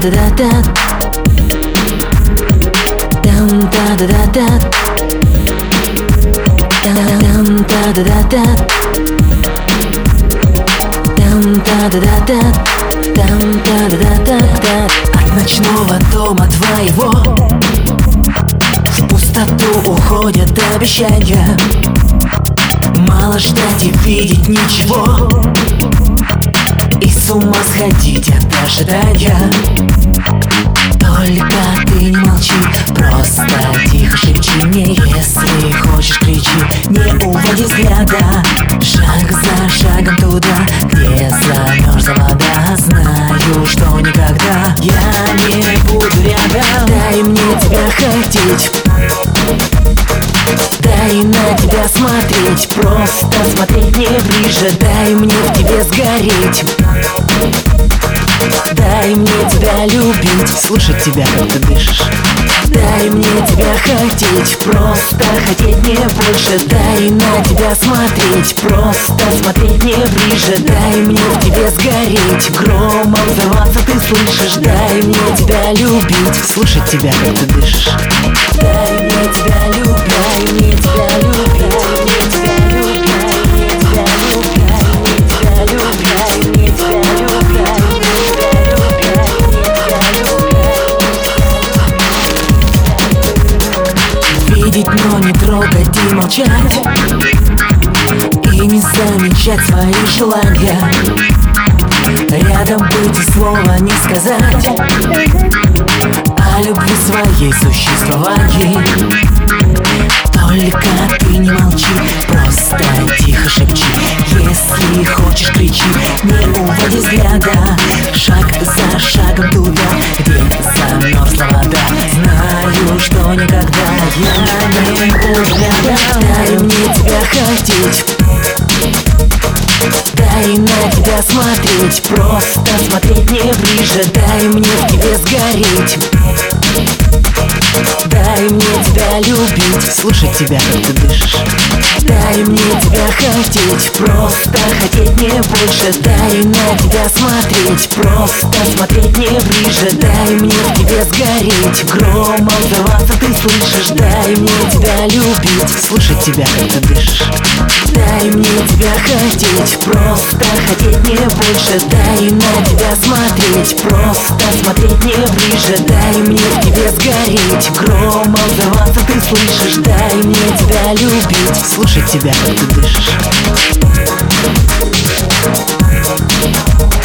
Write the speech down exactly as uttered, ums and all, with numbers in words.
Там-та-да-да-да, там-та-да-да-да, там-та-да-да-да, там-та-да-да-да, там-та-да-да-да. От ночного дома твоего в пустоту уходят обещания. Мало ждать и видеть ничего, и с ума сходить от ожидания. Только ты не молчи, просто тихо шепчи мне. Если хочешь, кричи, не уводи взгляда. Шаг за шагом туда, где замерзла вода. Знаю, что никогда я не буду рядом. Дай мне тебя хотеть, дай на тебя смотреть, просто смотреть не ближе. Дай мне в тебе сгореть, дай мне тебя любить, слушать тебя, как ты дышишь. Дай мне тебя хотеть, просто хотеть не больше. Дай на тебя смотреть, просто смотреть не ближе. Дай мне в тебе сгореть, громом взорваться, ты слышишь. Дай мне тебя любить, слушать тебя, как ты дышишь. Дай мне тебя любить, дай мне тебя любить, дай мне тебя любить, дай мне тебя любить, дай мне тебя любить, дай мне тебя любить. Видеть, но не трогать и молчать, и не замечать свои желания. Рядом быть и слова не сказать о любви своей существовании. Только ты не молчи, просто тихо шепчи. Если хочешь, кричи, не уводи взгляда. Шаг за шагом туда, где замерзла вода. Знаю, что никогда я не буду рядом. Дай мне тебя хотеть, дай на тебя смотреть, просто смотреть не ближе. Дай мне в тебе сгореть, дай мне тебя любить, слушать тебя, как ты дышишь. Дай мне тебя хотеть, просто хотеть не больше. Дай на тебя смотреть, просто смотреть не ближе. Дай мне в тебе сгореть, громом взорваться, ты слышишь. Дай мне тебя любить, слушать тебя, как ты дышишь. Дай мне тебя хотеть, просто хотеть не больше. Дай на тебя смотреть, просто смотреть не ближе. Дай мне в тебе сгореть, громом взорваться, ты слышишь. Дай мне тебя любить, слушать тебя, как ты дышишь.